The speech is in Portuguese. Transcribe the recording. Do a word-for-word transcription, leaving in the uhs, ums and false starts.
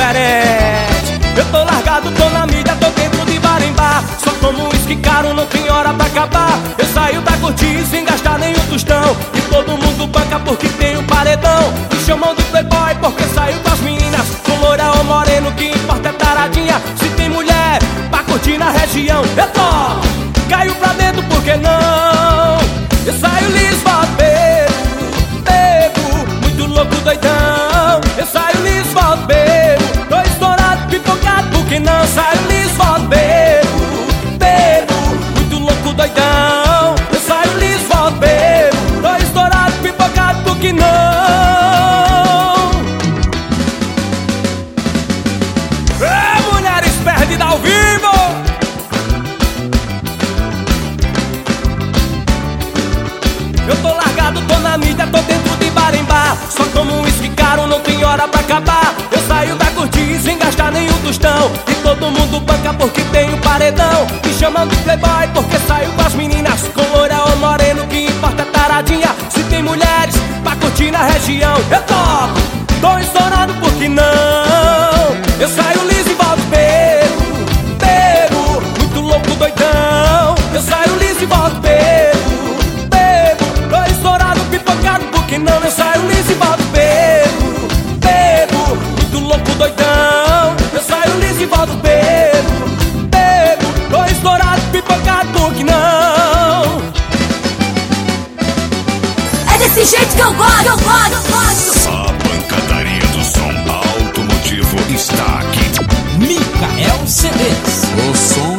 diferente. Eu tô largado, tô na mídia, tô dentro de bar em bar. Só como uísque caro, não tem hora pra acabar. Eu saio da cortiça sem gastar nenhum tostão. E todo mundo banca porque tem um paredão. Me chamam de playboy porque saio com as meninas. Com loira ou moreno, que importa é taradinha. Se tem mulher pra curtir na região, eu topo. Caio pra dentro, por que não? Eu saio liso, volto bebo, bebo, muito louco, doidão. Eu saio liso, volto bebo, tô estourado, pipocado, por que não? Saio liso, volto bebo, bebo, muito louco, doidão. Eu saio liso, volto bebo, tô estourado, pipocado, por que não? É, mulheres perdidas ao vivo. Eu tô largado, tô na mídia, tô dentro de bar em bar. Só como um uísque caro, não tem hora pra acabar. Eu saio da cortiça sem gastar nenhum tostão. E todo mundo banca porque tem um paredão. Me chamam de playboy porque saio com as meninas. Com loira ou moreno, que importa é taradinha. Se tem mulheres pra curtir na região, eu topo. Tô estourado, por que não? Eu saio liso e volto bebo, bebo, muito louco, doidão. Eu saio liso e volto bebo, que não, eu saio liso e volto bebo, bebo, muito louco, doidão. Eu saio liso e volto bebo, bebo, tô estourado, pipocado, por que não? É desse jeito que eu gosto, eu gosto, eu gosto. A pancadaria do som automotivo está aqui. Micael C Ds, o som